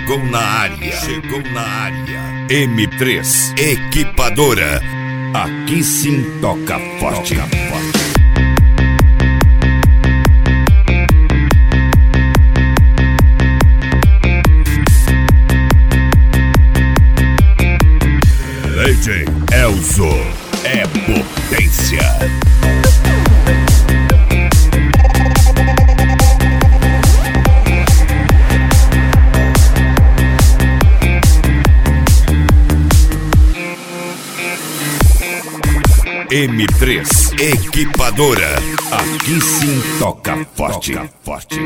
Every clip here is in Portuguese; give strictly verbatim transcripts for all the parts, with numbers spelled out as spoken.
chegou na área, chegou na área. M três Equipadora. Aqui sim toca forte. Toca forte. D J Elzo é potência. M três Equipadora. Aqui sim toca forte. Toca forte.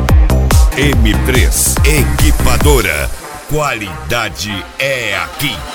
M três Equipadora. Qualidade é aqui.